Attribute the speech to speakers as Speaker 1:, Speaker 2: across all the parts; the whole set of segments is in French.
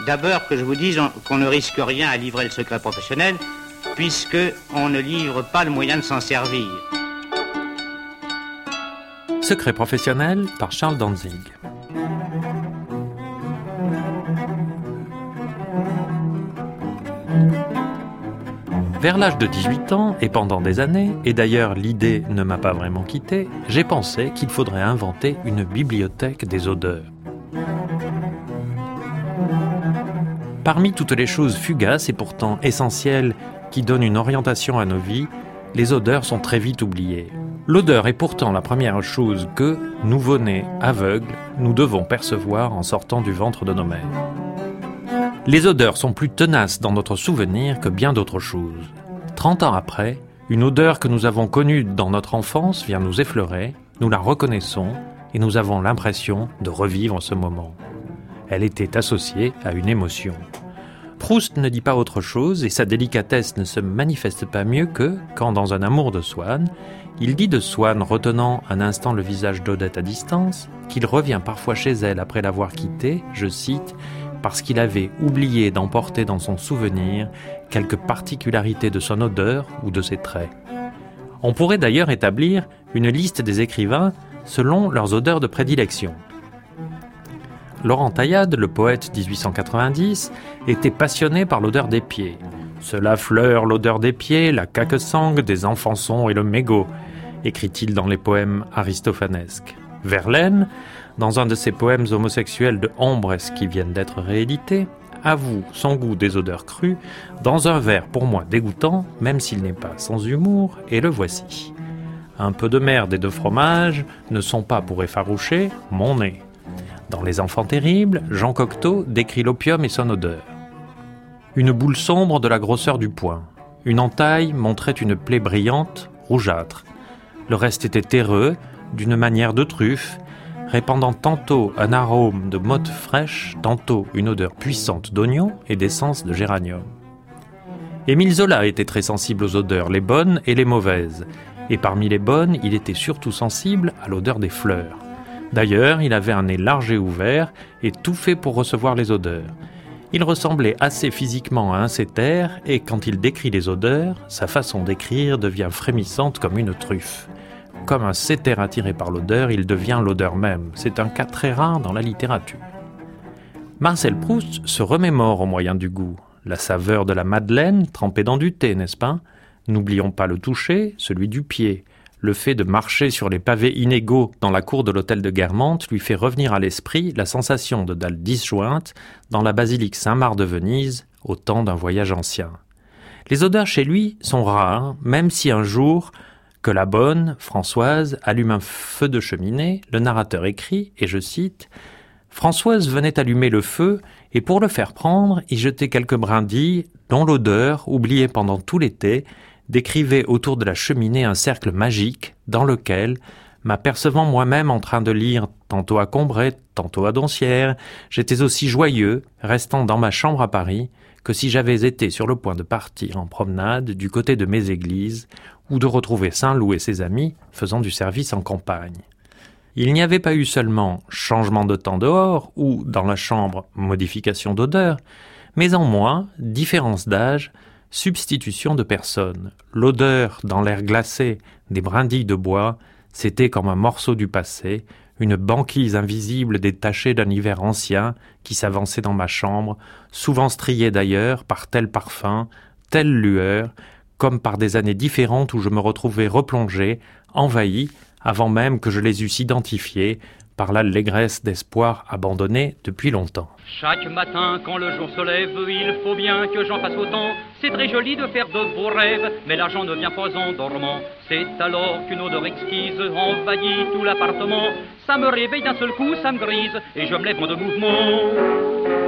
Speaker 1: D'abord que je vous dise qu'on ne risque rien à livrer le secret professionnel, puisqu'on ne livre pas le moyen de s'en servir.
Speaker 2: Secret professionnel par Charles Danzig. Vers l'âge de 18 ans, et pendant des années, et d'ailleurs l'idée ne m'a pas vraiment quitté, j'ai pensé qu'il faudrait inventer une bibliothèque des odeurs. Parmi toutes les choses fugaces et pourtant essentielles qui donnent une orientation à nos vies, les odeurs sont très vite oubliées. L'odeur est pourtant la première chose que, nouveau-nés, aveugles, nous devons percevoir en sortant du ventre de nos mères. Les odeurs sont plus tenaces dans notre souvenir que bien d'autres choses. 30 ans après, une odeur que nous avons connue dans notre enfance vient nous effleurer, nous la reconnaissons et nous avons l'impression de revivre ce moment. Elle était associée à une émotion. Proust ne dit pas autre chose et sa délicatesse ne se manifeste pas mieux que quand, dans Un amour de Swann, il dit de Swann, retenant un instant le visage d'Odette à distance, qu'il revient parfois chez elle après l'avoir quittée, je cite, parce qu'il avait oublié d'emporter dans son souvenir quelques particularités de son odeur ou de ses traits. On pourrait d'ailleurs établir une liste des écrivains selon leurs odeurs de prédilection. Laurent Taillade, le poète 1890, était passionné par l'odeur des pieds. « Cela fleure l'odeur des pieds, la caque-sangue, des enfançons et le mégot », écrit-il dans les poèmes aristophanesques. Verlaine, dans un de ses poèmes homosexuels de Ombres qui viennent d'être réédités, avoue son goût des odeurs crues dans un vers pour moi dégoûtant, même s'il n'est pas sans humour, et le voici. Un peu de merde et de fromage ne sont pas pour effaroucher mon nez. Dans Les Enfants terribles, Jean Cocteau décrit l'opium et son odeur. Une boule sombre de la grosseur du poing. Une entaille montrait une plaie brillante, rougeâtre. Le reste était terreux, d'une manière de truffe, répandant tantôt un arôme de motte fraîche, tantôt une odeur puissante d'oignon et d'essence de géranium. Émile Zola était très sensible aux odeurs, les bonnes et les mauvaises. Et parmi les bonnes, il était surtout sensible à l'odeur des fleurs. D'ailleurs, il avait un nez large et ouvert, et tout fait pour recevoir les odeurs. Il ressemblait assez physiquement à un cétaire, et quand il décrit les odeurs, sa façon d'écrire devient frémissante comme une truffe. Comme un cétaire attiré par l'odeur, il devient l'odeur même. C'est un cas très rare dans la littérature. Marcel Proust se remémore au moyen du goût. La saveur de la madeleine trempée dans du thé, n'est-ce pas ? N'oublions pas le toucher, celui du pied. Le fait de marcher sur les pavés inégaux dans la cour de l'hôtel de Guermantes lui fait revenir à l'esprit la sensation de dalles disjointes dans la basilique Saint-Marc de Venise au temps d'un voyage ancien. Les odeurs chez lui sont rares, même si un jour que la bonne, Françoise, allume un feu de cheminée, le narrateur écrit, et je cite, « Françoise venait allumer le feu et pour le faire prendre, y jeter quelques brindilles dont l'odeur, oubliée pendant tout l'été, décrivait autour de la cheminée un cercle magique dans lequel, m'apercevant moi-même en train de lire tantôt à Combray, tantôt à Doncières, j'étais aussi joyeux, restant dans ma chambre à Paris, que si j'avais été sur le point de partir en promenade du côté de Méséglise ou de retrouver Saint-Loup et ses amis faisant du service en campagne. Il n'y avait pas eu seulement changement de temps dehors ou, dans la chambre, modification d'odeur, mais en moi, différence d'âge, substitution de personnes. L'odeur, dans l'air glacé, des brindilles de bois, c'était comme un morceau du passé, une banquise invisible détachée d'un hiver ancien qui s'avançait dans ma chambre, souvent striée d'ailleurs par tel parfum, telle lueur, comme par des années différentes où je me retrouvais replongé, envahi, avant même que je les eusse identifiées, par l'allégresse d'espoir abandonné depuis longtemps.
Speaker 3: Chaque matin, quand le jour se lève, il faut bien que j'en fasse autant. C'est très joli de faire de beaux rêves, mais l'argent ne vient pas en dormant. C'est alors qu'une odeur exquise envahit tout l'appartement. Ça me réveille d'un seul coup, ça me grise, et je me lève en deux mouvements.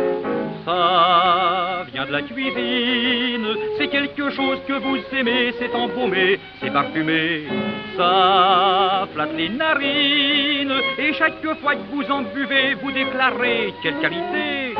Speaker 3: Ça vient de la cuisine, c'est quelque chose que vous aimez, c'est embaumé, c'est parfumé. Ça flatte les narines, et chaque fois que vous en buvez, vous déclarez quelle qualité.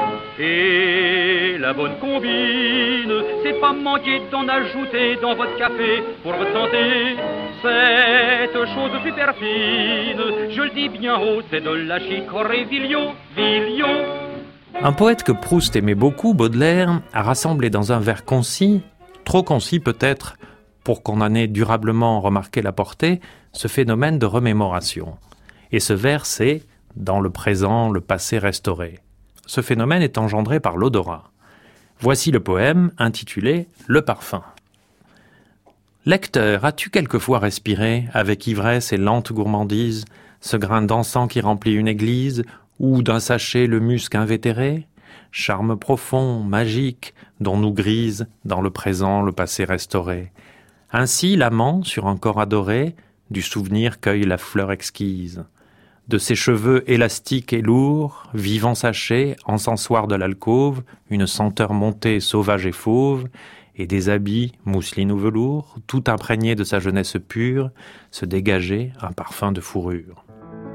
Speaker 3: Et la bonne combine, c'est pas manquer d'en ajouter dans votre café pour votre santé. Cette chose super fine, je le dis bien haut, c'est de la chicorée Villon.
Speaker 2: Un poète que Proust aimait beaucoup, Baudelaire, a rassemblé dans un vers concis, trop concis peut-être pour qu'on en ait durablement remarqué la portée, ce phénomène de remémoration. Et ce vers, c'est « dans le présent, le passé restauré ». Ce phénomène est engendré par l'odorat. Voici le poème intitulé « Le parfum ». Lecteur, as-tu quelquefois respiré, avec ivresse et lente gourmandise, ce grain d'encens qui remplit une église, ou d'un sachet le musc invétéré? Charme profond, magique, dont nous grise, dans le présent, le passé restauré. Ainsi, l'amant, sur un corps adoré, du souvenir cueille la fleur exquise. De ses cheveux élastiques et lourds, vivant sachet, encensoir de l'alcôve, une senteur montée sauvage et fauve, et des habits, mousseline ou velours, tout imprégné de sa jeunesse pure, se dégageait un parfum de fourrure.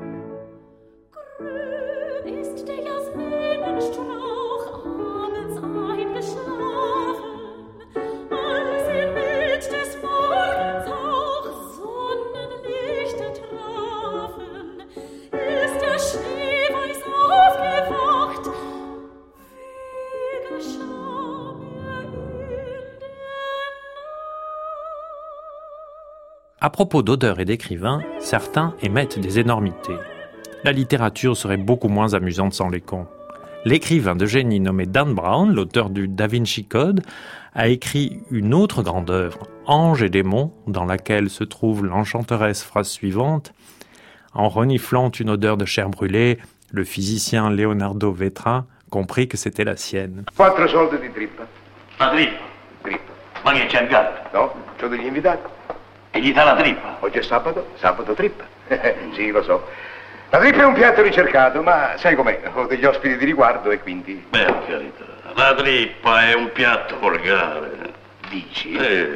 Speaker 2: À propos d'odeurs et d'écrivains, certains émettent des énormités. La littérature serait beaucoup moins amusante sans les cons. L'écrivain de génie nommé Dan Brown, l'auteur du Da Vinci Code, a écrit une autre grande œuvre, Anges et démons, dans laquelle se trouve l'enchanteresse phrase suivante. En reniflant une odeur de chair brûlée, le physicien Leonardo Vetra comprit que c'était la sienne.
Speaker 4: 4 soldi di trippa.
Speaker 5: La trippa?
Speaker 4: Trippa.
Speaker 5: Ma che c'è il gatto?
Speaker 4: No, c'ho degli invitati.
Speaker 5: E gli dà la trippa?
Speaker 4: Oggi è sabato trippa. Sì, lo so. La trippa è un piatto ricercato, ma sai com'è, ho degli ospiti di riguardo e quindi...
Speaker 5: Per carità, la trippa è un piatto volgare.
Speaker 4: Dici?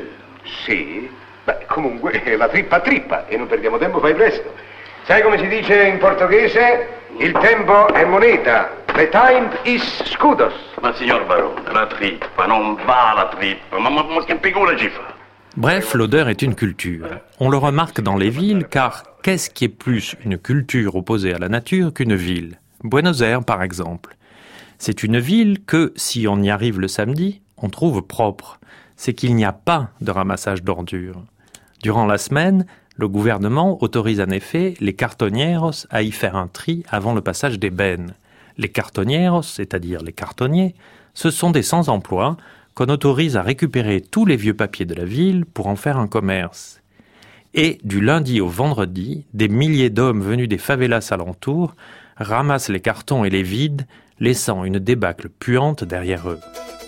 Speaker 5: Sì.
Speaker 4: Beh, comunque, la trippa e non perdiamo tempo, fai presto. Sai come si dice in portoghese? Il tempo è moneta. The time is scudos.
Speaker 5: Ma signor Barone, la trippa non va la trippa, ma che figura ci fa?
Speaker 2: Bref, l'odeur est une culture. On le remarque dans les villes, car qu'est-ce qui est plus une culture opposée à la nature qu'une ville? Buenos Aires, par exemple. C'est une ville que, si on y arrive le samedi, on trouve propre. C'est qu'il n'y a pas de ramassage d'ordures. Durant la semaine, le gouvernement autorise en effet les cartoneros à y faire un tri avant le passage des bennes. Les cartoneros, c'est-à-dire les cartonniers, ce sont des sans-emploi qu'on autorise à récupérer tous les vieux papiers de la ville pour en faire un commerce. Et du lundi au vendredi, des milliers d'hommes venus des favelas alentours ramassent les cartons et les vident, laissant une débâcle puante derrière eux.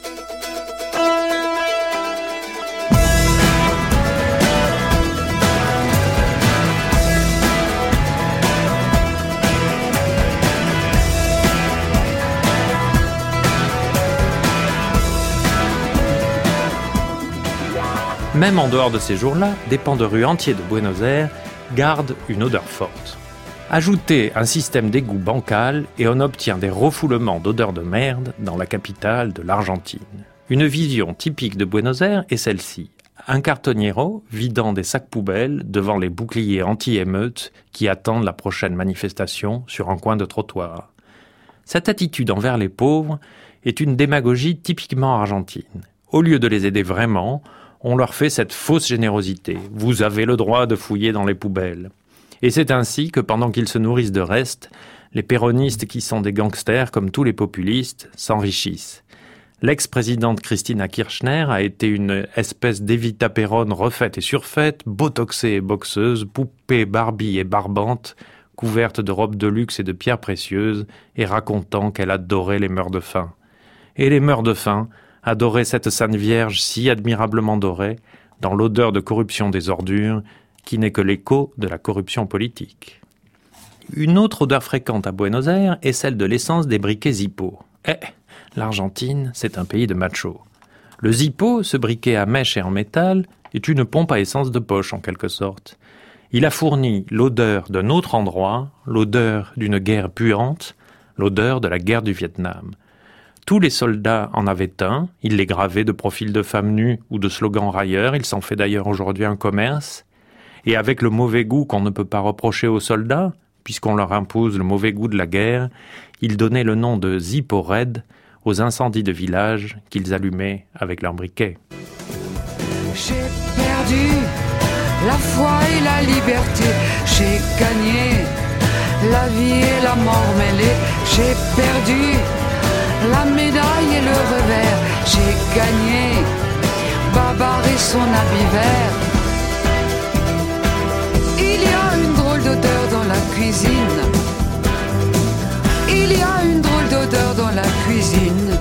Speaker 2: Même en dehors de ces jours-là, des pans de rue entiers de Buenos Aires gardent une odeur forte. Ajoutez un système d'égout bancal et on obtient des refoulements d'odeurs de merde dans la capitale de l'Argentine. Une vision typique de Buenos Aires est celle-ci. Un cartonniero vidant des sacs poubelles devant les boucliers anti-émeutes qui attendent la prochaine manifestation sur un coin de trottoir. Cette attitude envers les pauvres est une démagogie typiquement argentine. Au lieu de les aider vraiment, on leur fait cette fausse générosité. Vous avez le droit de fouiller dans les poubelles. Et c'est ainsi que pendant qu'ils se nourrissent de restes, les péronistes qui sont des gangsters comme tous les populistes s'enrichissent. L'ex-présidente Cristina Kirchner a été une espèce d'Evita Perón refaite et surfaite, botoxée et boxeuse, poupée Barbie et barbante, couverte de robes de luxe et de pierres précieuses, et racontant qu'elle adorait les meurt-de-faim. Et les meurt-de-faim adoraient cette Sainte Vierge si admirablement dorée, dans l'odeur de corruption des ordures, qui n'est que l'écho de la corruption politique. Une autre odeur fréquente à Buenos Aires est celle de l'essence des briquets Zippo. L'Argentine, c'est un pays de machos. Le Zippo, ce briquet à mèche et en métal, est une pompe à essence de poche en quelque sorte. Il a fourni l'odeur d'un autre endroit, l'odeur d'une guerre puante, l'odeur de la guerre du Vietnam. Tous les soldats en avaient un, il les gravait de profils de femmes nues ou de slogans railleurs, il s'en fait d'ailleurs aujourd'hui un commerce. Et avec le mauvais goût qu'on ne peut pas reprocher aux soldats, puisqu'on leur impose le mauvais goût de la guerre, ils donnaient le nom de Ziporred aux incendies de village qu'ils allumaient avec leurs briquets.
Speaker 6: J'ai perdu la foi et la liberté, j'ai gagné la vie et la mort mêlée, j'ai perdu la médaille et le revers, j'ai gagné Babar et son habit vert. Il y a une drôle d'odeur dans la cuisine. Il y a une drôle d'odeur dans la cuisine.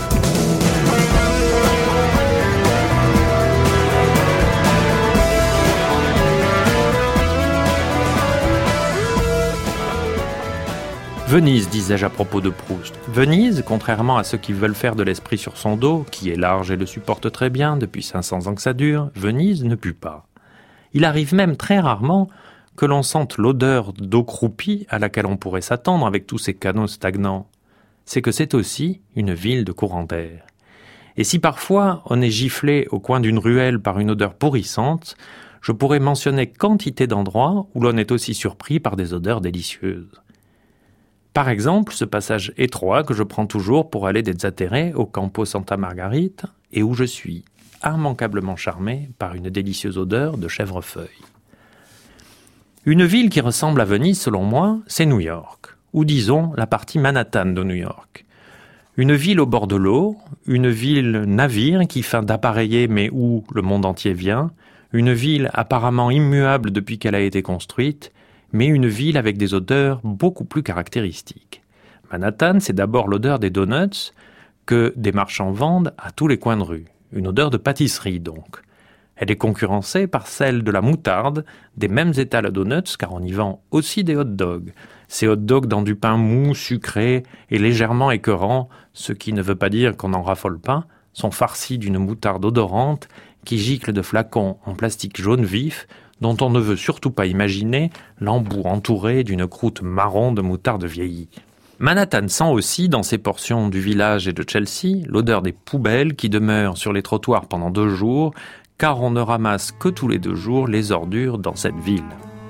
Speaker 2: Venise, disais-je à propos de Proust. Venise, contrairement à ceux qui veulent faire de l'esprit sur son dos, qui est large et le supporte très bien depuis 500 ans que ça dure, Venise ne pue pas. Il arrive même très rarement que l'on sente l'odeur d'eau croupie à laquelle on pourrait s'attendre avec tous ces canaux stagnants. C'est que c'est aussi une ville de courant d'air. Et si parfois on est giflé au coin d'une ruelle par une odeur pourrissante, je pourrais mentionner quantité d'endroits où l'on est aussi surpris par des odeurs délicieuses. Par exemple, ce passage étroit que je prends toujours pour aller des Zattere au Campo Santa Margharita et où je suis immanquablement charmé par une délicieuse odeur de chèvrefeuille. Une ville qui ressemble à Venise, selon moi, c'est New York, ou disons la partie Manhattan de New York. Une ville au bord de l'eau, une ville navire qui feint d'appareiller mais où le monde entier vient, une ville apparemment immuable depuis qu'elle a été construite, mais une ville avec des odeurs beaucoup plus caractéristiques. Manhattan, c'est d'abord l'odeur des donuts que des marchands vendent à tous les coins de rue. Une odeur de pâtisserie, donc. Elle est concurrencée par celle de la moutarde, des mêmes étals à donuts, car on y vend aussi des hot dogs. Ces hot dogs dans du pain mou, sucré et légèrement écœurant, ce qui ne veut pas dire qu'on n'en raffole pas, sont farcis d'une moutarde odorante qui gicle de flacons en plastique jaune vif, dont on ne veut surtout pas imaginer l'embout entouré d'une croûte marron de moutarde vieillie. Manhattan sent aussi, dans ses portions du village et de Chelsea, l'odeur des poubelles qui demeurent sur les trottoirs pendant 2 jours, car on ne ramasse que tous les 2 jours les ordures dans cette ville.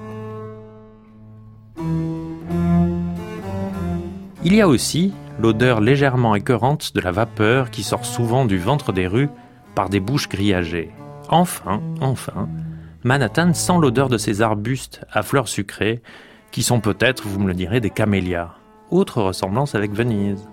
Speaker 2: Il y a aussi l'odeur légèrement écœurante de la vapeur qui sort souvent du ventre des rues par des bouches grillagées. Enfin, Manhattan sent l'odeur de ces arbustes à fleurs sucrées, qui sont peut-être, vous me le direz, des camélias. Autre ressemblance avec Venise.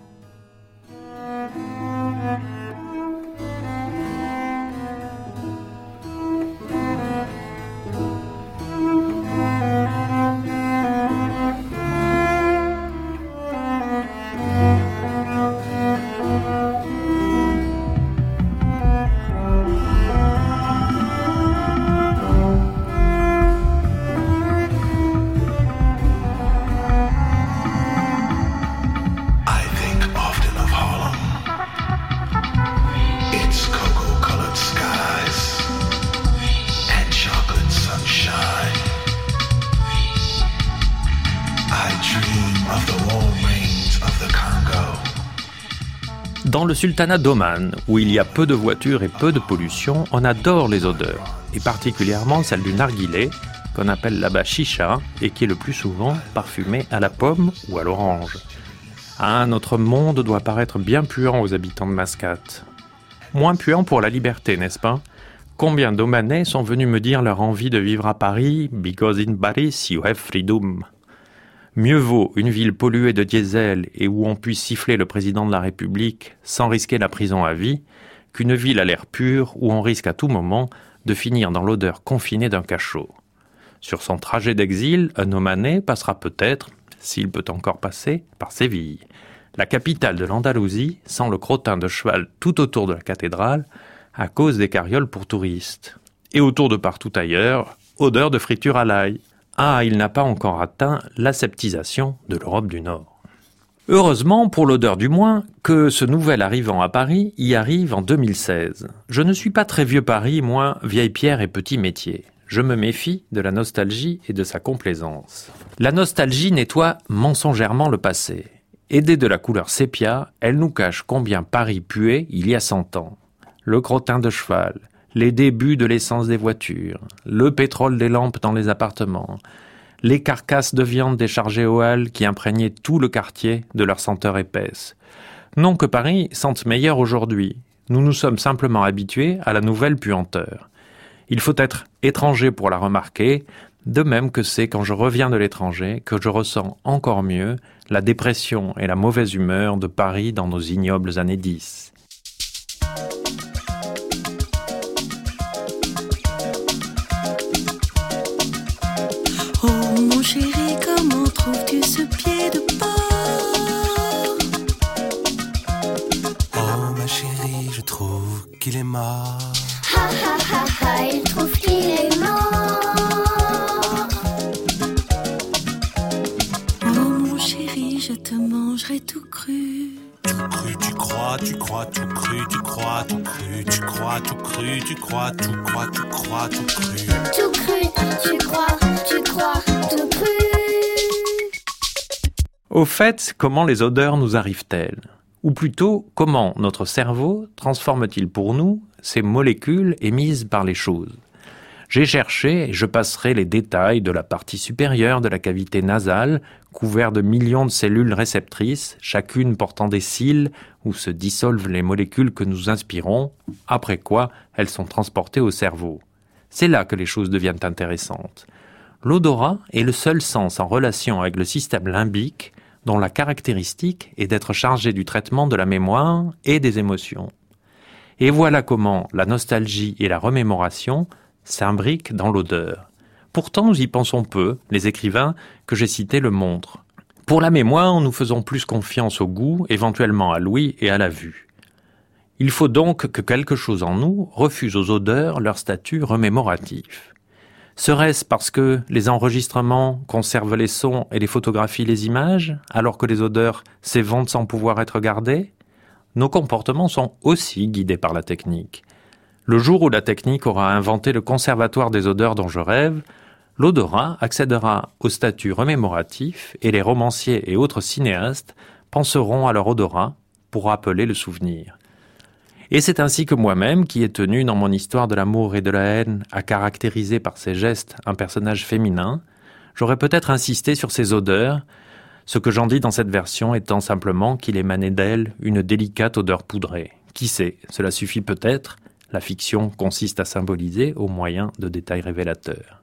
Speaker 2: Dans le sultanat d'Oman, où il y a peu de voitures et peu de pollution, on adore les odeurs, et particulièrement celle du narguilé, qu'on appelle là-bas chicha, et qui est le plus souvent parfumé à la pomme ou à l'orange. Ah, notre monde doit paraître bien puant aux habitants de Mascate. Moins puant pour la liberté, n'est-ce pas ? Combien d'Omanais sont venus me dire leur envie de vivre à Paris, because in Paris you have freedom. Mieux vaut une ville polluée de diesel et où on puisse siffler le président de la République sans risquer la prison à vie, qu'une ville à l'air pur où on risque à tout moment de finir dans l'odeur confinée d'un cachot. Sur son trajet d'exil, un Omanais passera peut-être, s'il peut encore passer, par Séville. La capitale de l'Andalousie sent le crottin de cheval tout autour de la cathédrale à cause des carrioles pour touristes. Et autour de partout ailleurs, odeur de friture à l'ail. Ah, il n'a pas encore atteint l'aseptisation de l'Europe du Nord. Heureusement, pour l'odeur du moins, que ce nouvel arrivant à Paris y arrive en 2016. Je ne suis pas très vieux Paris, moi, vieille pierre et petit métier. Je me méfie de la nostalgie et de sa complaisance. La nostalgie nettoie mensongèrement le passé. Aidée de la couleur sépia, elle nous cache combien Paris puait il y a 100 ans. Le crottin de cheval, les débuts de l'essence des voitures, le pétrole des lampes dans les appartements, les carcasses de viande déchargées aux halles qui imprégnaient tout le quartier de leur senteur épaisse. Non que Paris sente meilleur aujourd'hui, nous nous sommes simplement habitués à la nouvelle puanteur. Il faut être étranger pour la remarquer, de même que c'est quand je reviens de l'étranger que je ressens encore mieux la dépression et la mauvaise humeur de Paris dans nos ignobles années 10.
Speaker 7: Oh mon chéri, comment trouves-tu ce pied de porc?
Speaker 8: Oh ma chérie, je trouve qu'il est mort.
Speaker 9: Ha ha ha ha, il trouve qu'il est mort.
Speaker 7: Oh mon chéri, je te mangerai tout cru.
Speaker 8: Tout cru, tu crois, tout cru, tu crois, tout cru, tu crois, tout cru, tu crois, tout crois, tu crois, tout cru.
Speaker 9: Tout cru, tu crois, tout cru.
Speaker 2: Au fait, comment les odeurs nous arrivent-elles? Ou plutôt, comment notre cerveau transforme-t-il pour nous ces molécules émises par les choses? J'ai cherché, et je passerai les détails de la partie supérieure de la cavité nasale, couverte de millions de cellules réceptrices, chacune portant des cils où se dissolvent les molécules que nous inspirons, après quoi elles sont transportées au cerveau. C'est là que les choses deviennent intéressantes. L'odorat est le seul sens en relation avec le système limbique, dont la caractéristique est d'être chargé du traitement de la mémoire et des émotions. Et voilà comment la nostalgie et la remémoration s'imbriquent dans l'odeur. Pourtant, nous y pensons peu, les écrivains que j'ai cités le montrent. Pour la mémoire, nous faisons plus confiance au goût, éventuellement à l'ouïe et à la vue. Il faut donc que quelque chose en nous refuse aux odeurs leur statut remémoratif. Serait-ce parce que les enregistrements conservent les sons et les photographies les images, alors que les odeurs s'éventent sans pouvoir être gardées? Nos comportements sont aussi guidés par la technique. Le jour où la technique aura inventé le conservatoire des odeurs dont je rêve, l'odorat accédera au statut remémoratif et les romanciers et autres cinéastes penseront à leur odorat pour rappeler le souvenir. Et c'est ainsi que moi-même, qui ai tenu dans mon histoire de l'amour et de la haine à caractériser par ses gestes un personnage féminin, j'aurais peut-être insisté sur ses odeurs, ce que j'en dis dans cette version étant simplement qu'il émanait d'elle une délicate odeur poudrée. Qui sait, cela suffit peut-être, la fiction consiste à symboliser au moyen de détails révélateurs.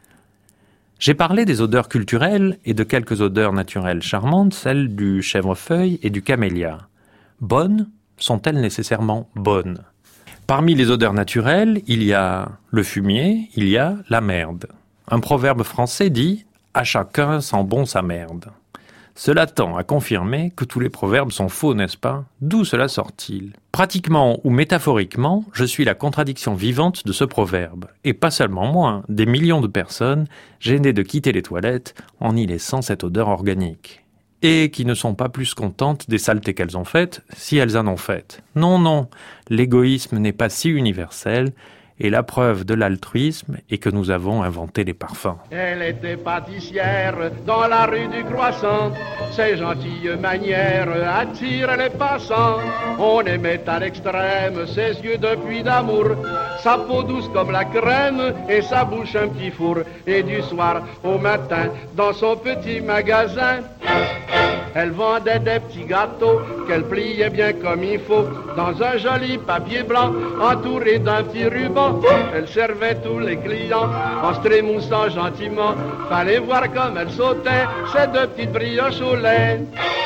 Speaker 2: J'ai parlé des odeurs culturelles et de quelques odeurs naturelles charmantes, celles du chèvrefeuille et du camélia. Bonnes, sont-elles nécessairement bonnes? Parmi les odeurs naturelles, il y a le fumier, il y a la merde. Un proverbe français dit « à chacun sent bon sa merde ». Cela tend à confirmer que tous les proverbes sont faux, n'est-ce pas? D'où cela sort-il? Pratiquement ou métaphoriquement, je suis la contradiction vivante de ce proverbe. Et pas seulement moi, des millions de personnes gênées de quitter les toilettes en y laissant cette odeur organique. Et qui ne sont pas plus contentes des saletés qu'elles ont faites, si elles en ont faites. Non, non, l'égoïsme n'est pas si universel, et la preuve de l'altruisme est que nous avons inventé les parfums.
Speaker 10: Elle était pâtissière dans la rue du Croissant. Ses gentilles manières attirent les passants. On aimait à l'extrême ses yeux de puits d'amour, sa peau douce comme la crème et sa bouche un petit four. Et du soir au matin, dans son petit magasin, elle vendait des petits gâteaux qu'elle pliait bien comme il faut dans un joli papier blanc entouré d'un petit ruban. Elle servait tous les clients en se trémoussant gentiment. Fallait voir comme elle sautait ces deux petites brioches au lait.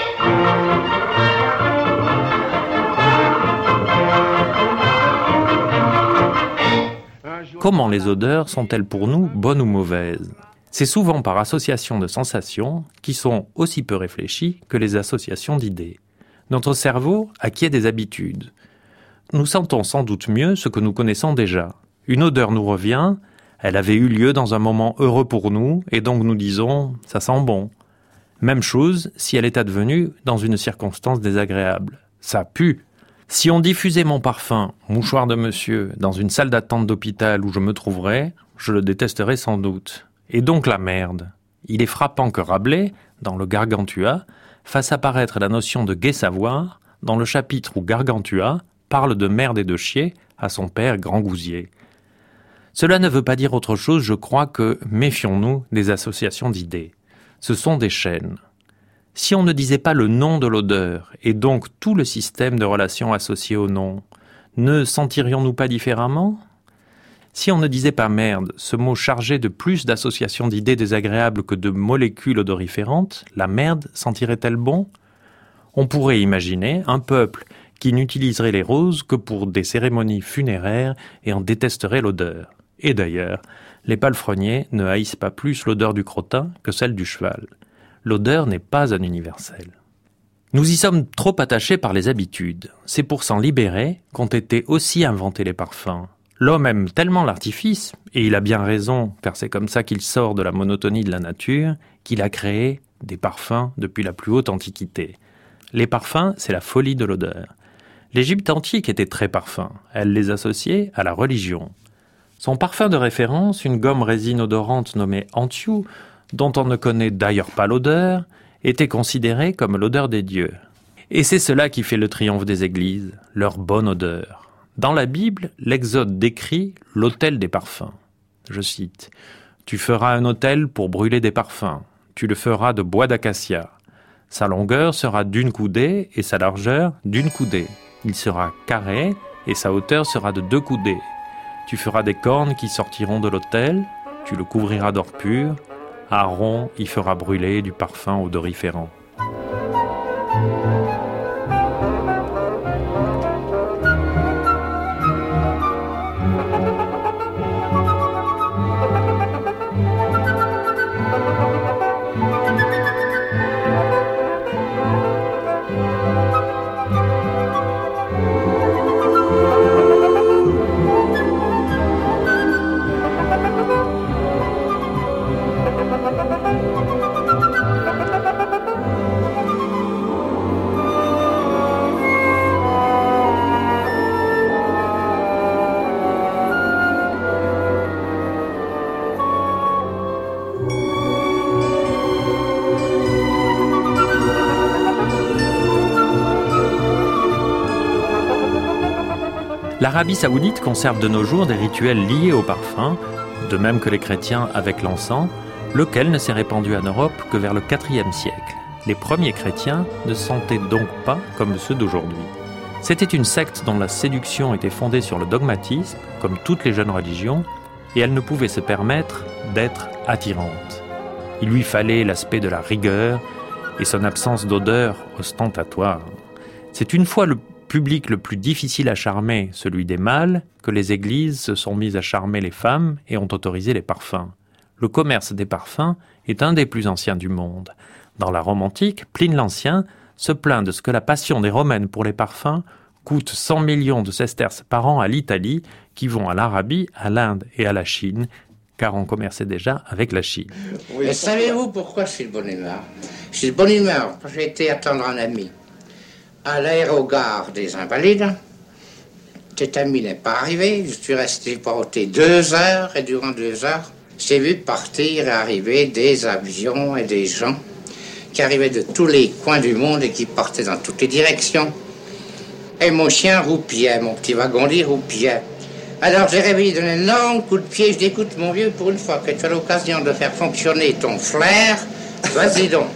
Speaker 2: Comment les odeurs sont-elles pour nous bonnes ou mauvaises? C'est souvent par association de sensations qui sont aussi peu réfléchies que les associations d'idées. Notre cerveau acquiert des habitudes. Nous sentons sans doute mieux ce que nous connaissons déjà. Une odeur nous revient, elle avait eu lieu dans un moment heureux pour nous, et donc nous disons « ça sent bon ». Même chose si elle est advenue dans une circonstance désagréable. Ça pue. Si on diffusait mon parfum, mouchoir de monsieur, dans une salle d'attente d'hôpital où je me trouverais, je le détesterais sans doute. Et donc la merde. Il est frappant que Rabelais, dans le Gargantua, fasse apparaître la notion de gai savoir dans le chapitre où Gargantua parle de merde et de chier à son père Grand Gousier. Cela ne veut pas dire autre chose, je crois, que méfions-nous des associations d'idées. Ce sont des chaînes. Si on ne disait pas le nom de l'odeur, et donc tout le système de relations associées au nom, ne sentirions-nous pas différemment ? Si on ne disait pas merde, ce mot chargé de plus d'associations d'idées désagréables que de molécules odoriférantes, la merde sentirait-elle bon ? On pourrait imaginer un peuple qui n'utiliserait les roses que pour des cérémonies funéraires et en détesterait l'odeur. Et d'ailleurs, les palefreniers ne haïssent pas plus l'odeur du crottin que celle du cheval. L'odeur n'est pas un universel. Nous y sommes trop attachés par les habitudes. C'est pour s'en libérer qu'ont été aussi inventés les parfums. L'homme aime tellement l'artifice, et il a bien raison, car c'est comme ça qu'il sort de la monotonie de la nature, qu'il a créé des parfums depuis la plus haute antiquité. Les parfums, c'est la folie de l'odeur. L'Égypte antique était très parfum. Elle les associait à la religion. Son parfum de référence, une gomme résine odorante nommée Antiou, dont on ne connaît d'ailleurs pas l'odeur, était considéré comme l'odeur des dieux. Et c'est cela qui fait le triomphe des églises, leur bonne odeur. Dans la Bible, l'Exode décrit l'autel des parfums. Je cite, « Tu feras un autel pour brûler des parfums. Tu le feras de bois d'acacia. Sa longueur sera d'une coudée et sa largeur d'une coudée. Il sera carré et sa hauteur sera de 2 coudées. Tu feras des cornes qui sortiront de l'autel. Tu le couvriras d'or pur. Aaron y fera brûler du parfum odoriférant. » L'Arabie saoudite conserve de nos jours des rituels liés au parfum, de même que les chrétiens avec l'encens, lequel ne s'est répandu en Europe que vers le IVe siècle. Les premiers chrétiens ne sentaient donc pas comme ceux d'aujourd'hui. C'était une secte dont la séduction était fondée sur le dogmatisme, comme toutes les jeunes religions, et elle ne pouvait se permettre d'être attirante. Il lui fallait l'aspect de la rigueur et son absence d'odeur ostentatoire. C'est une fois le public le plus difficile à charmer, celui des mâles, que les églises se sont mises à charmer les femmes et ont autorisé les parfums. Le commerce des parfums est un des plus anciens du monde. Dans la Rome antique, Pline l'Ancien se plaint de ce que la passion des Romaines pour les parfums coûte 100 millions de sesterces par an à l'Italie, qui vont à l'Arabie, à l'Inde et à la Chine, car on commerçait déjà avec la Chine.
Speaker 11: Oui. Savez-vous pourquoi je suis de bonne humeur ? Je suis de bonne humeur parce que j'ai été attendre un ami à l'aérogare des Invalides. Cet ami n'est pas arrivé, je suis resté porté 2 heures, et durant 2 heures, j'ai vu partir et arriver des avions et des gens qui arrivaient de tous les coins du monde et qui partaient dans toutes les directions. Et mon chien roupillait, mon petit wagon-lit roupillait. Alors j'ai réveillé d'un énorme coup de pied, je dis, écoute mon vieux, pour une fois que tu as l'occasion de faire fonctionner ton flair, vas-y donc.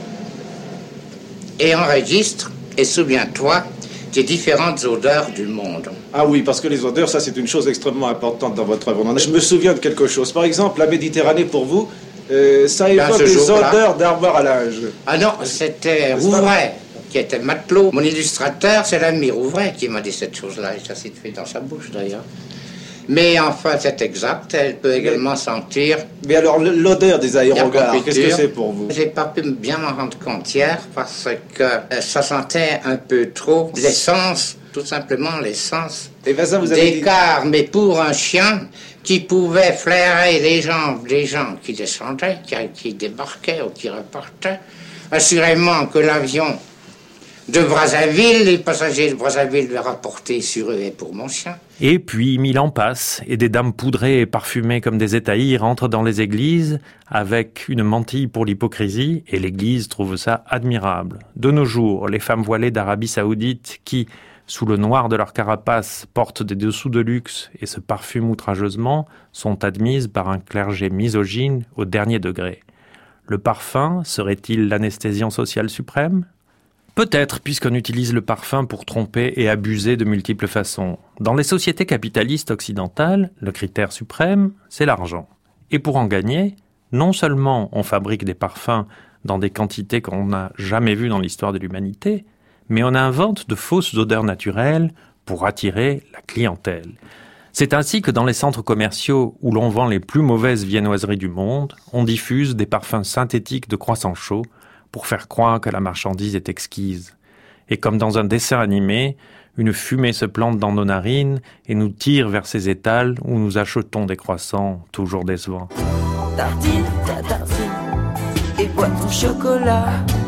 Speaker 11: Et enregistre, et souviens-toi des différentes odeurs du monde.
Speaker 12: Ah oui, parce que les odeurs, ça c'est une chose extrêmement importante dans votre œuvre. Je me souviens de quelque chose. Par exemple, la Méditerranée pour vous, ça évoque des odeurs d'armoire à linge.
Speaker 11: Ah non, c'était Rouvray, qui était matelot. Mon illustrateur, c'est l'ami Rouvray qui m'a dit cette chose-là, et ça s'est fait dans sa bouche d'ailleurs. Mais enfin, c'est exact, elle peut également sentir...
Speaker 12: Mais alors, l'odeur des aérogares, qu'est-ce que c'est pour vous ?
Speaker 11: J'ai pas pu bien m'en rendre compte hier, parce que ça sentait un peu trop l'essence, tout simplement l'essence d'écart. Mais pour un chien qui pouvait flairer les jambes des gens qui descendaient, qui débarquaient ou qui repartaient, assurément que l'avion de Brazzaville, les passagers de Brazzaville lui rapportaient sur eux et pour mon chien.
Speaker 2: Et puis, 1000 ans passent, et des dames poudrées et parfumées comme des étaillis rentrent dans les églises avec une mantille pour l'hypocrisie, et l'église trouve ça admirable. De nos jours, les femmes voilées d'Arabie Saoudite qui, sous le noir de leur carapace, portent des dessous de luxe et se parfument outrageusement, sont admises par un clergé misogyne au dernier degré. Le parfum serait-il l'anesthésiant social suprême ? Peut-être, puisqu'on utilise le parfum pour tromper et abuser de multiples façons. Dans les sociétés capitalistes occidentales, le critère suprême, c'est l'argent. Et pour en gagner, non seulement on fabrique des parfums dans des quantités qu'on n'a jamais vues dans l'histoire de l'humanité, mais on invente de fausses odeurs naturelles pour attirer la clientèle. C'est ainsi que dans les centres commerciaux où l'on vend les plus mauvaises viennoiseries du monde, on diffuse des parfums synthétiques de croissant chaud pour faire croire que la marchandise est exquise. Et comme dans un dessin animé, une fumée se plante dans nos narines et nous tire vers ces étals où nous achetons des croissants toujours décevants.
Speaker 13: Tartine, ta tartine, et bois ton chocolat.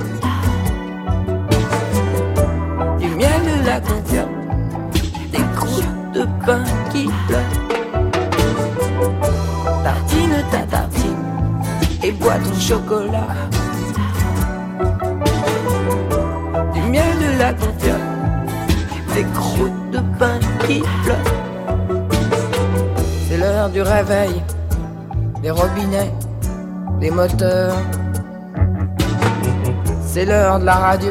Speaker 13: Du miel, de la confiance, des croûtes de pain qui pleurent. Tartine, ta tartine, et bois ton chocolat. Du miel, de la confiance, des croûtes de pain qui pleurent. C'est l'heure du réveil, des robinets, des moteurs. C'est l'heure de la radio,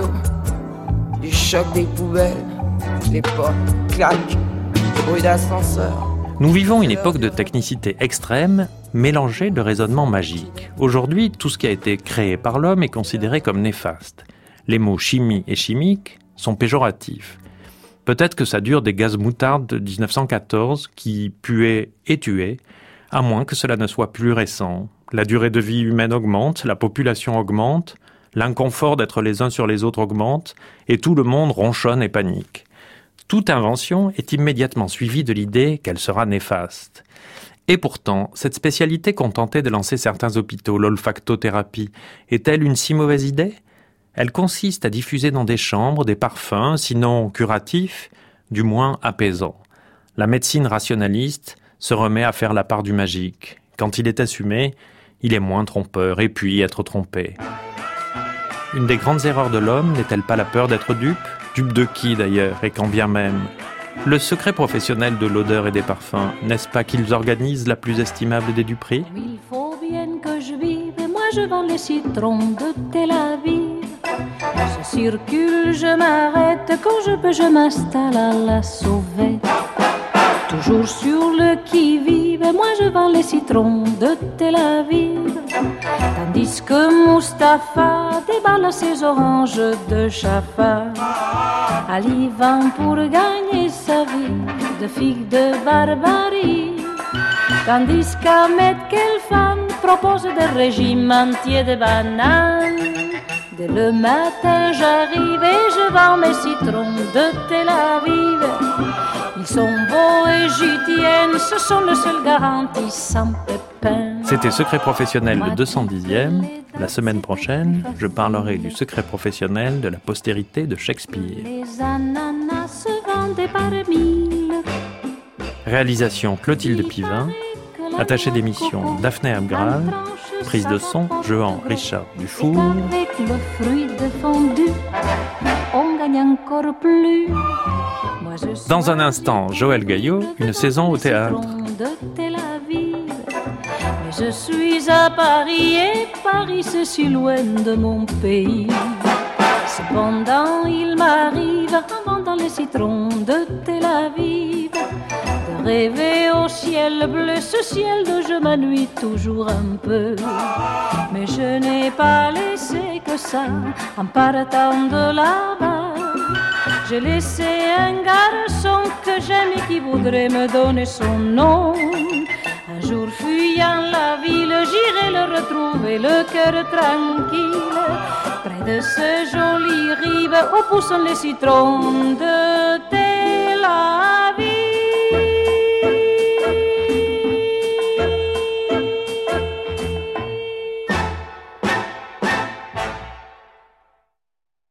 Speaker 13: du choc des poubelles, les portes claquent, bruit d'ascenseur.
Speaker 2: Nous vivons une époque de technicité extrême, mélangée de raisonnement magique. Aujourd'hui, tout ce qui a été créé par l'homme est considéré comme néfaste. Les mots chimie et chimique sont péjoratifs. Peut-être que ça dure des gaz moutarde de 1914 qui puaient et tuaient, à moins que cela ne soit plus récent. La durée de vie humaine augmente, la population augmente, l'inconfort d'être les uns sur les autres augmente, et tout le monde ronchonne et panique. Toute invention est immédiatement suivie de l'idée qu'elle sera néfaste. Et pourtant, cette spécialité qu'ont tenté de lancer certains hôpitaux, l'olfactothérapie, est-elle une si mauvaise idée ? Elle consiste à diffuser dans des chambres des parfums, sinon curatifs, du moins apaisants. La médecine rationaliste se remet à faire la part du magique. Quand il est assumé, il est moins trompeur, et puis être trompé. Une des grandes erreurs de l'homme n'est-elle pas la peur d'être dupe ? Dupe de qui d'ailleurs, et quand bien même ? Le secret professionnel de l'odeur et des parfums, n'est-ce pas qu'ils organisent la plus estimable des duperies ?
Speaker 14: Il faut bien que je vive, et moi je vends les citrons de Tel Aviv. Je circule, je m'arrête, quand je peux je m'installe à la sauvette. Toujours sur le qui-vive, moi je vends les citrons de Tel Aviv. Tandis que Mustapha déballe ses oranges de Jaffa. À Livan pour gagner sa vie de figues de barbarie. Tandis qu'Ahmed Kelfan propose des régimes entiers de bananes. Dès le matin j'arrive et je vends mes citrons de Tel Aviv. Ils sont beaux et j'y tienne, ce sont le seul garantie sans pépin.
Speaker 2: C'était Secret professionnel le 210e. La semaine prochaine, je parlerai du secret professionnel de la postérité de Shakespeare.
Speaker 14: Les ananas se vendaient par mille.
Speaker 2: Réalisation Clotilde Pivin. Attaché d'émission Daphné Abgral. Prise de son Jehan Richard Dufour.
Speaker 14: Avec le fruit défendu, on gagne encore plus.
Speaker 2: Dans un instant, Joël Gaillot, une saison au théâtre.
Speaker 14: Je suis à Paris et Paris c'est si loin de mon pays. Cependant il m'arrive, en vendant les citrons de Tel Aviv, de rêver au ciel bleu, ce ciel d'où je m'ennuie toujours un peu. Mais je n'ai pas laissé que ça, en partant de là-bas. J'ai laissé un garçon que j'aime et qui voudrait me donner son nom. Un jour fuyant la ville, j'irai le retrouver, le cœur tranquille. Près de ce joli rive où poussent les citrons de terre.